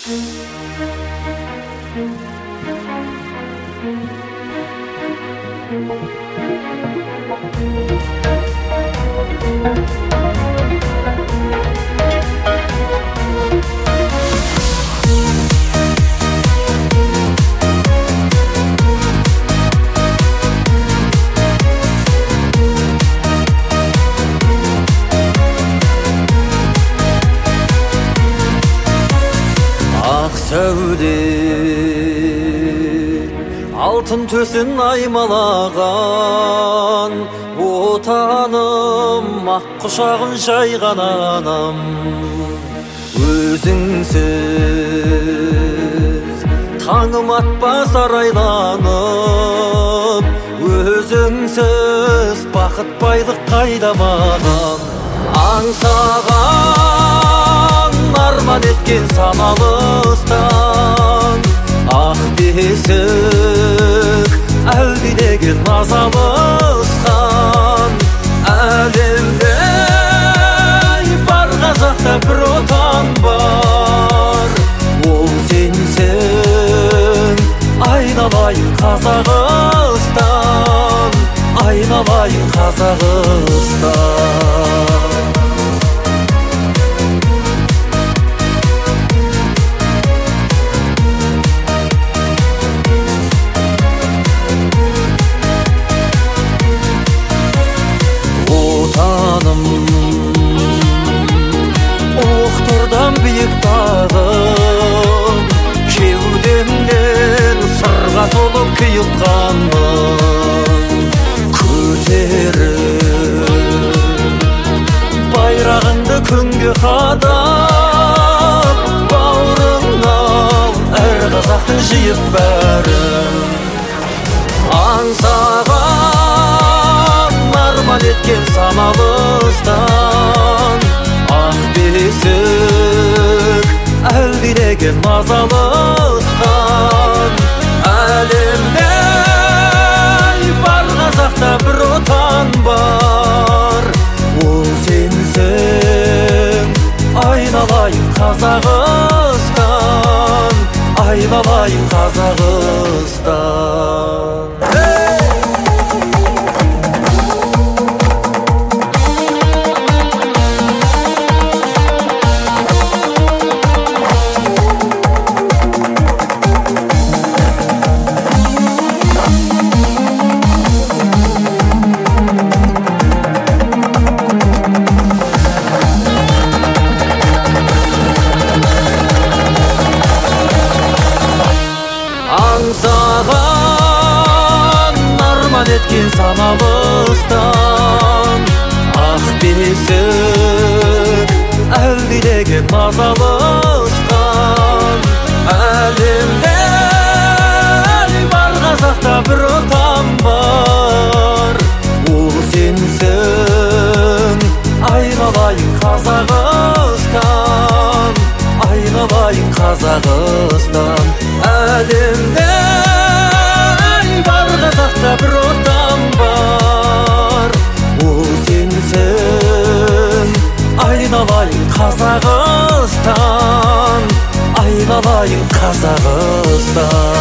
Сәуле алтын төсін аймалаған отаным, ақ құшағын жайған анам. Өзіңсіз таңым атпас арайланып, өзіңсіз бақыт байлық қайда маған. Аңсаған арман еткен саналыстан, ақ бесік әлдилеген назалысқан. Әлемде бар қазақта бір отан бар, ол сенсің. Айналайын Қазақстан, айналайын Қазақстан. Оқтырдан биік тағым, кеудемнен сырға толып құйылғанмын. Көтеріп байрағыңды күнге қадап, бауырыңа әр қазақты жиып бәрін. Аңсаған арман еткен саналыстан, ақ бесік әлдилеген мазалысқан. Әлемде бар қазақта бір отан бар, ол сенсің. Айналайын Қазақстан, айналайын Қазақстан. Аңсаған арман еткен саналыстан, ақ бесік әлдилеген мазалысқан. Әлемде бар қазақта бір отан бар, ол сенсің. Айналайын Қазақстан, айналайын Қазақстан. Әлемде бар қазақта бір отан бар, ол сенсің. Айналайын Қазақстан, айналайын Қазақстан.